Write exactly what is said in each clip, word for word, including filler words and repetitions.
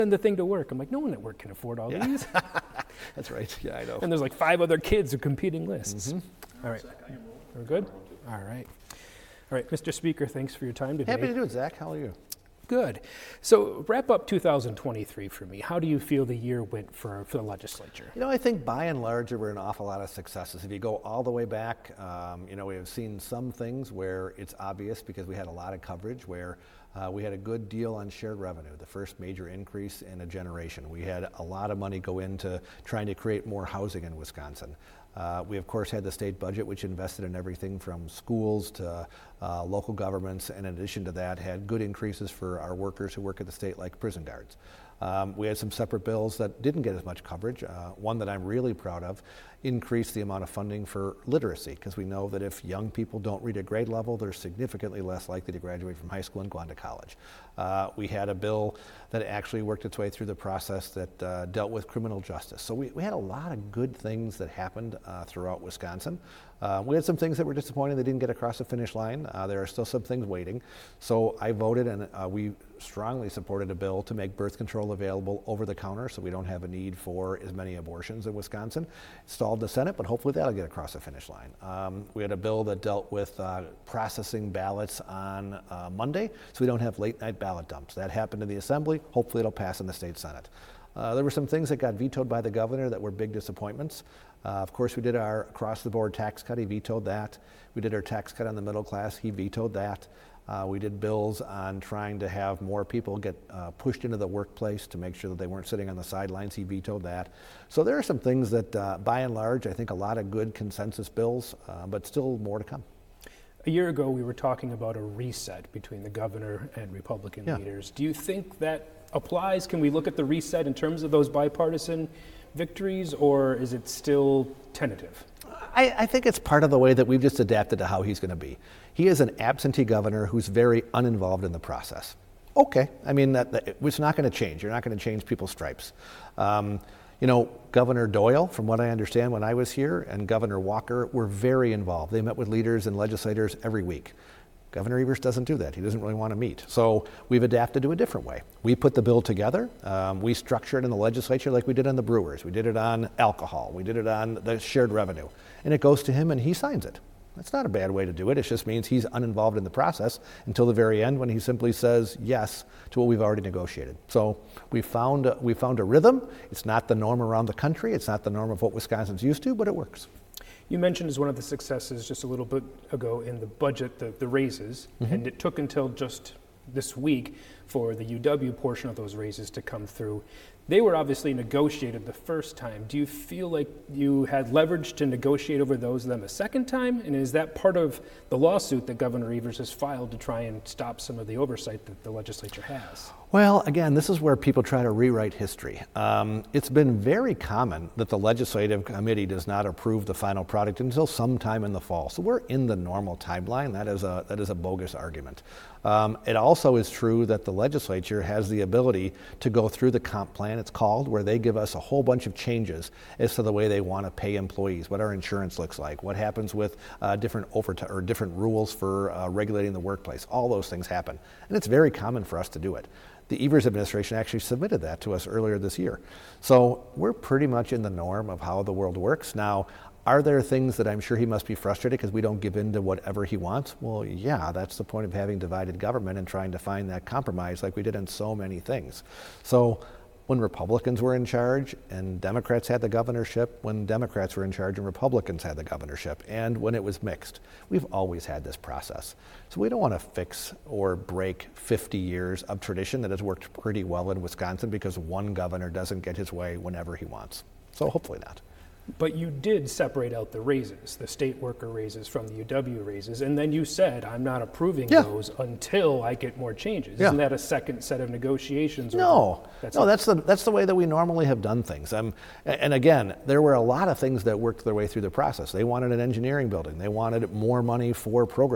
send the thing to work. I'm like, no one at work can afford all Yeah. these. That's right. Yeah, I know. And there's like five other kids who competing lists. Mm-hmm. All right. We're good? All right. All right, Mister Speaker, thanks for your time today. Happy to do it, Zach. How are you? Good. So wrap up two thousand twenty-three for me. How do you feel the year went for, for the legislature? You know, I think by and large there were an awful lot of successes. If you go all the way back, um, you know, we have seen some things where it's obvious because we had a lot of coverage where uh, we had a good deal on shared revenue, the first major increase in a generation. We had a lot of money go into trying to create more housing in Wisconsin. Uh, we, of course, had the state budget, which invested in everything from schools to uh, local governments, and in addition to that, had good increases for our workers who work at the state, like prison guards. Um, we had some separate bills that didn't get as much coverage. Uh, one that I'm really proud of increased the amount of funding for literacy, because we know that if young people don't read at grade level, they're significantly less likely to graduate from high school and go on to college. Uh, we had a bill that actually worked its way through the process that uh, dealt with criminal justice. So we, we had a lot of good things that happened uh, throughout Wisconsin. Uh, we had some things that were disappointing that didn't get across the finish line. Uh, there are still some things waiting. So I voted and uh, we strongly supported a bill to make birth control available over the counter so we don't have a need for as many abortions in Wisconsin. It stalled the Senate, but hopefully that'll get across the finish line. Um, we had a bill that dealt with uh, processing ballots on uh, Monday so we don't have late night ballot dumps. That happened in the Assembly. Hopefully it'll pass in the state Senate. Uh, there were some things that got vetoed by the governor that were big disappointments. Uh, of course, we did our across-the-board tax cut. He vetoed that. We did our tax cut on the middle class. He vetoed that. Uh, we did bills on trying to have more people get uh, pushed into the workplace to make sure that they weren't sitting on the sidelines. He vetoed that. So there are some things that, uh, by and large, I think a lot of good consensus bills, uh, but still more to come. A year ago, we were talking about a reset between the governor and Republican Yeah. leaders. Do you think that applies? Can we look at the reset in terms of those bipartisan victories, or is it still tentative? I, I think it's part of the way that we've just adapted to how he's going to be. He is an absentee governor who's very uninvolved in the process. Okay, I mean, that, that, it's not going to change. You're not going to change people's stripes. Um, you know, Governor Doyle, from what I understand when I was here, and Governor Walker were very involved. They met with leaders and legislators every week. Governor Evers doesn't do that. He doesn't really want to meet. So we've adapted to a different way. We put the bill together. Um, we structure it in the legislature like we did on the brewers. We did it on alcohol. We did it on the shared revenue. And it goes to him and he signs it. That's not a bad way to do it. It just means he's uninvolved in the process until the very end when he simply says yes to what we've already negotiated. So we found, a, we found a rhythm. It's not the norm around the country. It's not the norm of what Wisconsin's used to, but it works. You mentioned as one of the successes just a little bit ago in the budget, the, the raises, mm-hmm. and it took until just this week for the U W portion of those raises to come through. They were obviously negotiated the first time. Do you feel like you had leverage to negotiate over those them a second time? And is that part of the lawsuit that Governor Evers has filed to try and stop some of the oversight that the legislature has? Well, again, this is where people try to rewrite history. Um, it's been very common that the legislative committee does not approve the final product until sometime in the fall. So we're in the normal timeline. That is a, that is a bogus argument. Um, it also is true that the legislature has the ability to go through the comp plan, it's called, where they give us a whole bunch of changes as to the way they want to pay employees, what our insurance looks like, what happens with uh, different overtime or different rules for uh, regulating the workplace. All those things happen. And it's very common for us to do it. The Evers administration actually submitted that to us earlier this year. So we're pretty much in the norm of how the world works. Now, are there things that I'm sure he must be frustrated because we don't give in to whatever he wants? Well, yeah, that's the point of having divided government and trying to find that compromise like we did in so many things. So when Republicans were in charge and Democrats had the governorship, when Democrats were in charge and Republicans had the governorship, and when it was mixed. We've always had this process. So we don't want to fix or break fifty years of tradition that has worked pretty well in Wisconsin because one governor doesn't get his way whenever he wants. So hopefully not. But you did separate out the raises, the state worker raises from the U W raises, and then you said, I'm not approving yeah. those until I get more changes. Yeah. Isn't that a second set of negotiations? No, that's no, that's the that's the way that we normally have done things. Um, and again, there were a lot of things that worked their way through the process. They wanted an engineering building. They wanted more money for programs.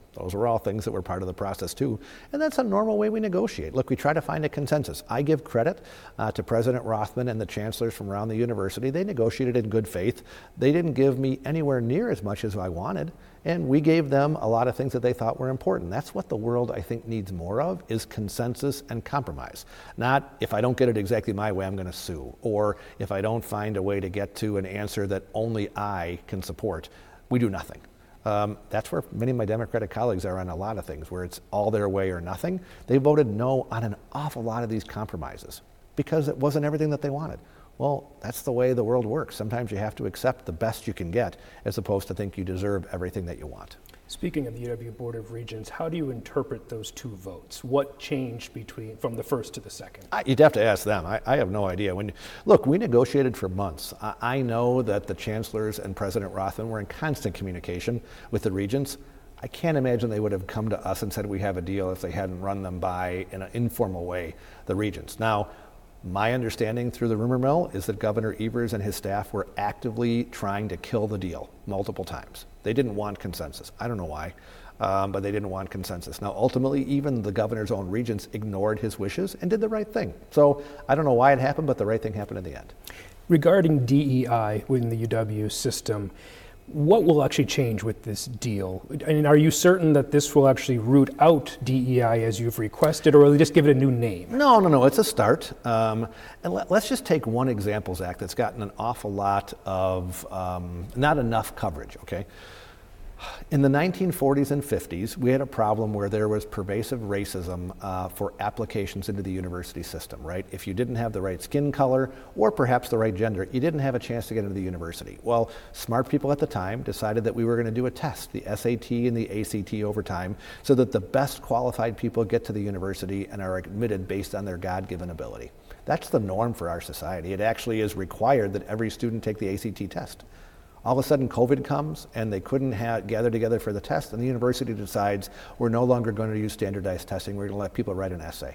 Those were all things that were part of the process too. And that's a normal way we negotiate. Look, we try to find a consensus. I give credit uh, to President Rothman and the chancellors from around the university. They negotiated in good faith. They didn't give me anywhere near as much as I wanted. And we gave them a lot of things that they thought were important. That's what the world, I think, needs more of, is consensus and compromise. Not, if I don't get it exactly my way, I'm going to sue. Or if I don't find a way to get to an answer that only I can support, we do nothing. Um, that's where many of my Democratic colleagues are on a lot of things, where it's all their way or nothing. They voted no on an awful lot of these compromises because it wasn't everything that they wanted. Well, that's the way the world works. Sometimes you have to accept the best you can get as opposed to think you deserve everything that you want. Speaking of the U W Board of Regents, how do you interpret those two votes? What changed between from the first to the second? I, you'd have to ask them. I, I have no idea. When look, we negotiated for months. I, I know that the chancellors and President Rothman were in constant communication with the regents. I can't imagine they would have come to us and said we have a deal if they hadn't run them by, in an informal way, the regents. Now, my understanding through the rumor mill is that Governor Evers and his staff were actively trying to kill the deal multiple times. They didn't want consensus. I don't know why, um, but they didn't want consensus. Now, ultimately, even the governor's own regents ignored his wishes and did the right thing. So I don't know why it happened, but the right thing happened in the end. Regarding D E I within the U W system, what will actually change with this deal? And are you certain that this will actually root out D E I as you've requested, or will they just give it a new name? No, no, no, it's a start. Um, and let, let's just take one example, Zach, that's gotten an awful lot of, um, not enough coverage, okay? In the nineteen forties and fifties, we had a problem where there was pervasive racism uh, for applications into the university system, right? If you didn't have the right skin color or perhaps the right gender, you didn't have a chance to get into the university. Well, smart people at the time decided that we were going to do a test, the S A T and the A C T over time, so that the best qualified people get to the university and are admitted based on their God-given ability. That's the norm for our society. It actually is required that every student take the A C T test. All of a sudden, COVID comes, and they couldn't have, gather together for the test, and the university decides we're no longer going to use standardized testing. We're going to let people write an essay.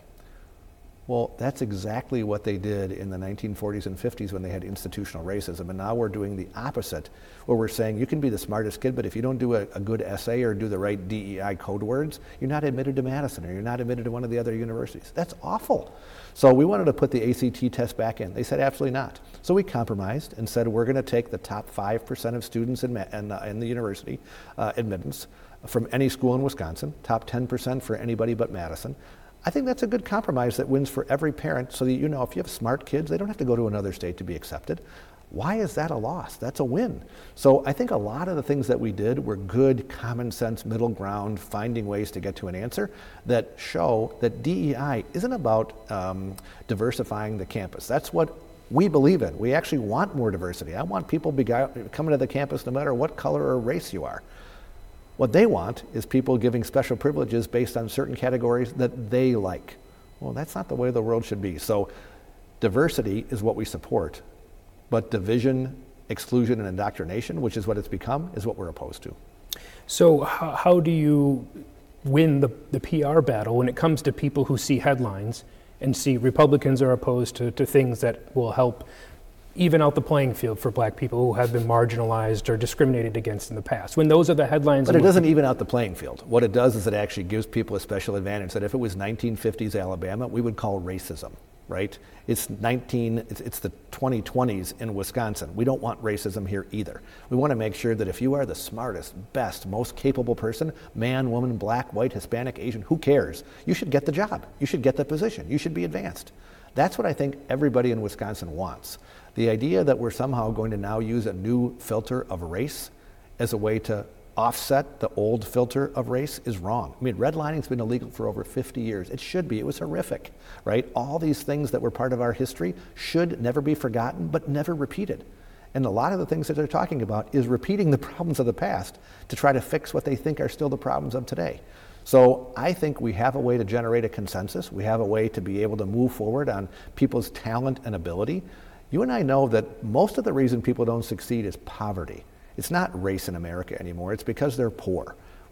Well, that's exactly what they did in the nineteen forties and fifties when they had institutional racism, and now we're doing the opposite, where we're saying you can be the smartest kid, but if you don't do a, a good essay or do the right D E I code words, you're not admitted to Madison, or you're not admitted to one of the other universities. That's awful. So we wanted to put the A C T test back in. They said absolutely not. So we compromised and said we're going to take the top five percent of students in, in, uh, in the university uh, admittance from any school in Wisconsin, top ten percent for anybody but Madison. I think that's a good compromise that wins for every parent, so that you know if you have smart kids, they don't have to go to another state to be accepted. Why is that a loss? That's a win. So I think a lot of the things that we did were good, common sense, middle ground, finding ways to get to an answer that show that D E I isn't about um, diversifying the campus. That's what we believe in. We actually want more diversity. I want people be coming to the campus no matter what color or race you are. What they want is people giving special privileges based on certain categories that they like. Well, that's not the way the world should be. So diversity is what we support, but division, exclusion, and indoctrination, which is what it's become, is what we're opposed to. So how, how do you win the, the P R battle when it comes to people who see headlines and see Republicans are opposed to, to things that will help even out the playing field for black people who have been marginalized or discriminated against in the past? When those are the headlines. But it doesn't even out the playing field. What it does is it actually gives people a special advantage that if it was nineteen fifties Alabama, we would call racism, right? It's nineteen, it's, it's the twenty twenties in Wisconsin. We don't want racism here either. We want to make sure that if you are the smartest, best, most capable person, man, woman, black, white, Hispanic, Asian, who cares? You should get the job. You should get the position. You should be advanced. That's what I think everybody in Wisconsin wants. The idea that we're somehow going to now use a new filter of race as a way to offset the old filter of race is wrong. I mean, redlining's been illegal for over fifty years. It should be. It was horrific, right? All these things that were part of our history should never be forgotten, but never repeated. And a lot of the things that they're talking about is repeating the problems of the past to try to fix what they think are still the problems of today. So I think we have a way to generate a consensus. We have a way to be able to move forward on people's talent and ability. You and I know that most of the reason people don't succeed is poverty. It's not race in America anymore. It's because they're poor.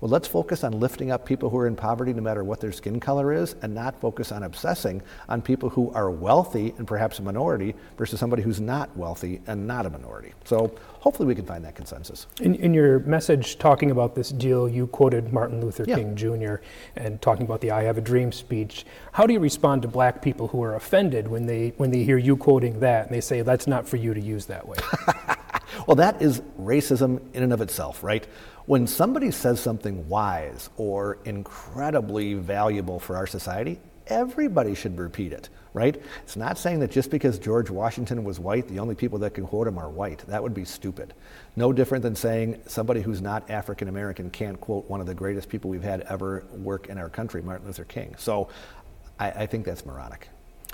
Well, let's focus on lifting up people who are in poverty no matter what their skin color is, and not focus on obsessing on people who are wealthy and perhaps a minority versus somebody who's not wealthy and not a minority. So hopefully we can find that consensus. In, in your message talking about this deal, you quoted Martin Luther Yeah. King Junior and talking about the I Have a Dream speech. How do you respond to black people who are offended when they when they hear you quoting that and they say that's not for you to use that way? Well, that is racism in and of itself, right? When somebody says something wise or incredibly valuable for our society, everybody should repeat it, right? It's not saying that just because George Washington was white, the only people that can quote him are white. That would be stupid. No different than saying somebody who's not African American can't quote one of the greatest people we've had ever work in our country, Martin Luther King. So I, I think that's moronic.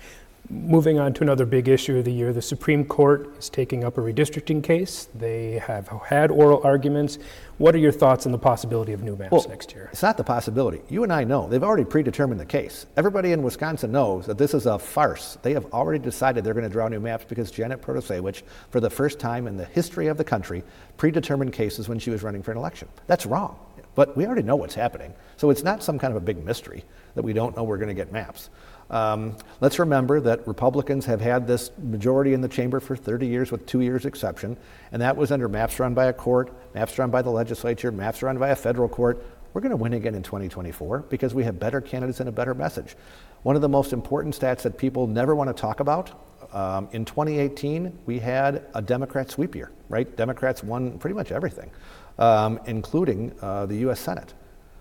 Moving on to another big issue of the year, the Supreme Court is taking up a redistricting case. They have had oral arguments. What are your thoughts on the possibility of new maps Well, next year? It's not the possibility. You and I know. They've already predetermined the case. Everybody in Wisconsin knows that this is a farce. They have already decided they're going to draw new maps because Janet Protasiewicz, for the first time in the history of the country, predetermined cases when she was running for an election. That's wrong. But we already know what's happening. So it's not some kind of a big mystery that we don't know we're going to get maps. Um, let's remember that Republicans have had this majority in the chamber for thirty years with two years exception, and that was under maps run by a court, maps run by the legislature, maps run by a federal court. We're going to win again in twenty twenty-four because we have better candidates and a better message. One of the most important stats that people never want to talk about, um, in twenty eighteen, we had a Democrat sweep year, right? Democrats won pretty much everything, um, including uh, the U S Senate.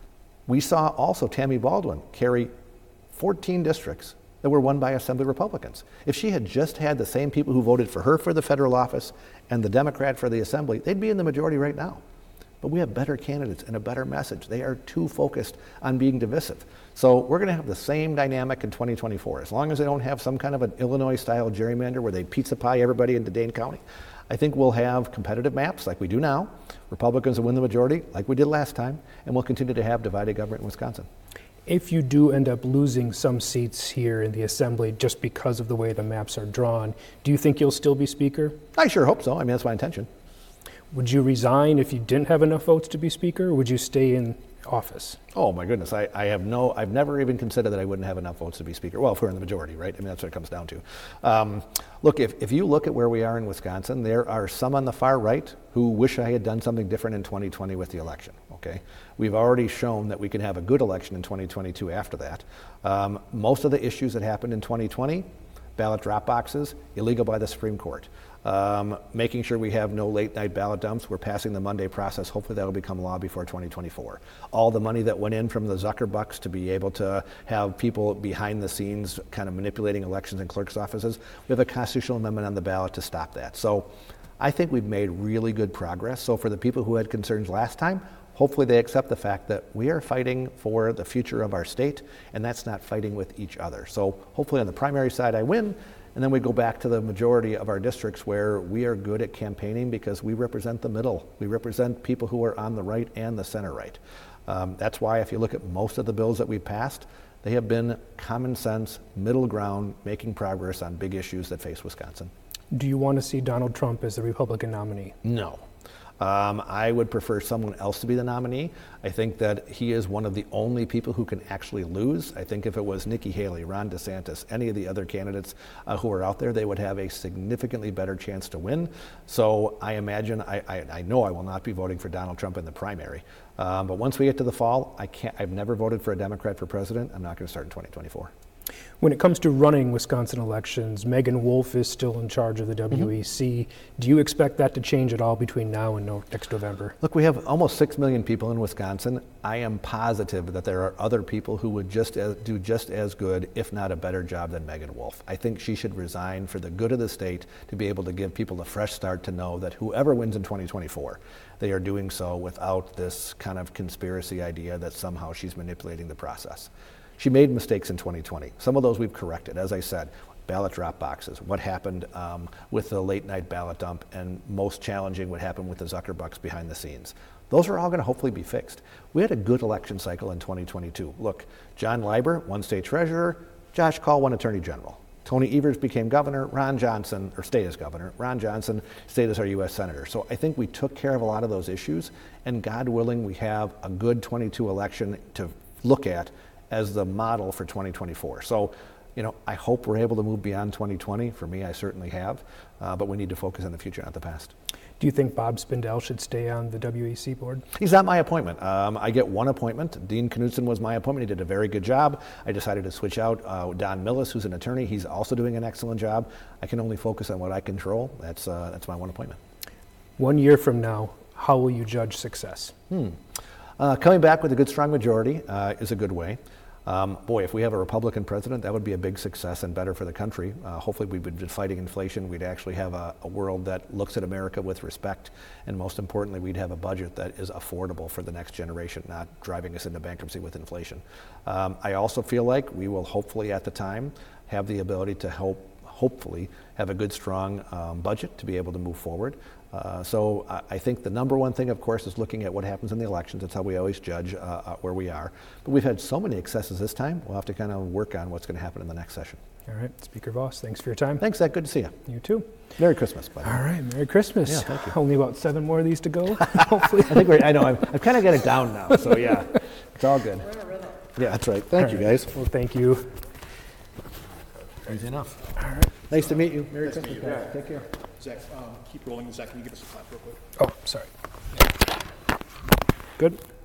We saw also Tammy Baldwin carry fourteen districts that were won by Assembly Republicans. If she had just had the same people who voted for her for the federal office and the Democrat for the Assembly, they'd be in the majority right now. But we have better candidates and a better message. They are too focused on being divisive. So we're going to have the same dynamic in twenty twenty-four. As long as they don't have some kind of an Illinois-style gerrymander where they pizza pie everybody into Dane County, I think we'll have competitive maps like we do now. Republicans will win the majority like we did last time, and we'll continue to have divided government in Wisconsin. If you do end up losing some seats here in the Assembly just because of the way the maps are drawn, do you think you'll still be Speaker? I sure hope so. I mean, that's my intention. Would you resign if you didn't have enough votes to be Speaker, or would you stay in office? Oh my goodness, I, I have no, I've never even considered that I wouldn't have enough votes to be Speaker. Well, if we're in the majority, right? I mean, that's what it comes down to. Um, look, if, if you look at where we are in Wisconsin, there are some on the far right who wish I had done something different in twenty twenty with the election, okay? We've already shown that we can have a good election in twenty twenty-two after that. Um, most of the issues that happened in twenty twenty, ballot drop boxes, illegal by the Supreme Court. Um, making sure we have no late night ballot dumps. We're passing the Monday process. Hopefully that'll become law before twenty twenty-four. All the money that went in from the Zucker bucks to be able to have people behind the scenes kind of manipulating elections in clerks' offices, we have a constitutional amendment on the ballot to stop that. So I think we've made really good progress. So for the people who had concerns last time, hopefully they accept the fact that we are fighting for the future of our state, and that's not fighting with each other. So hopefully on the primary side I win, and then we go back to the majority of our districts where we are good at campaigning because we represent the middle. We represent people who are on the right and the center right. Um, that's why if you look at most of the bills that we've passed, they have been common sense, middle ground, making progress on big issues that face Wisconsin. Do you want to see Donald Trump as the Republican nominee? No. Um, I would prefer someone else to be the nominee. I think that he is one of the only people who can actually lose. I think if it was Nikki Haley, Ron DeSantis, any of the other candidates uh, who are out there, they would have a significantly better chance to win. So I imagine, I, I, I know I will not be voting for Donald Trump in the primary. Um, but once we get to the fall, I can't, I've never voted for a Democrat for president. I'm not going to start in twenty twenty-four. When it comes to running Wisconsin elections, Megan Wolf is still in charge of the W E C. Mm-hmm. Do you expect that to change at all between now and no, next November? Look, we have almost six million people in Wisconsin. I am positive that there are other people who would just as, do just as good, if not a better job than Megan Wolf. I think she should resign for the good of the state to be able to give people a fresh start to know that whoever wins in twenty twenty-four, they are doing so without this kind of conspiracy idea that somehow she's manipulating the process. She made mistakes in twenty twenty. Some of those we've corrected. As I said, ballot drop boxes, what happened um, with the late night ballot dump, and most challenging, what happened with the Zucker bucks behind the scenes. Those are all going to hopefully be fixed. We had a good election cycle in twenty twenty-two. Look, John Leiber, one state treasurer, Josh Kaul, one attorney general. Tony Evers became governor, Ron Johnson, or stayed as governor, Ron Johnson stayed as our U S Senator. So I think we took care of a lot of those issues, and God willing, we have a good twenty-two election to look at as the model for twenty twenty-four. So, you know, I hope we're able to move beyond twenty twenty. For me, I certainly have, uh, but we need to focus on the future, not the past. Do you think Bob Spindell should stay on the W E C board? He's not my appointment. Um, I get one appointment. Dean Knudsen was my appointment. He did a very good job. I decided to switch out uh, Don Millis, who's an attorney. He's also doing an excellent job. I can only focus on what I control. That's, uh, that's my one appointment. One year from now, how will you judge success? Hmm. Uh, coming back with a good, strong majority uh, is a good way. Um, boy, if we have a Republican president, that would be a big success and better for the country. Uh, hopefully we would be fighting inflation. We'd actually have a, a world that looks at America with respect. And most importantly, we'd have a budget that is affordable for the next generation, not driving us into bankruptcy with inflation. Um, I also feel like we will hopefully at the time have the ability to help, hopefully have a good, strong um, budget to be able to move forward. Uh, so I, I think the number one thing, of course, is looking at what happens in the elections. That's how we always judge uh, uh, where we are. But we've had so many excesses this time, we'll have to kind of work on what's going to happen in the next session. All right, Speaker Voss, thanks for your time. Thanks, Zach. Good to see you. You too. Merry Christmas, by the way. All right, Merry Christmas. Yeah, thank you. Only about seven more of these to go, hopefully. I think we're, I know, I've, I've kind of got it down now, so yeah, it's all good. Yeah, that's right. Thank All you, right. guys. Well, thank you. Easy enough. All right. Nice to meet you. Merry Nice to Christmas, meet you. guys. Take care. Zach, um, keep rolling. Zach, can you give us a clap real quick? Oh, sorry. Good.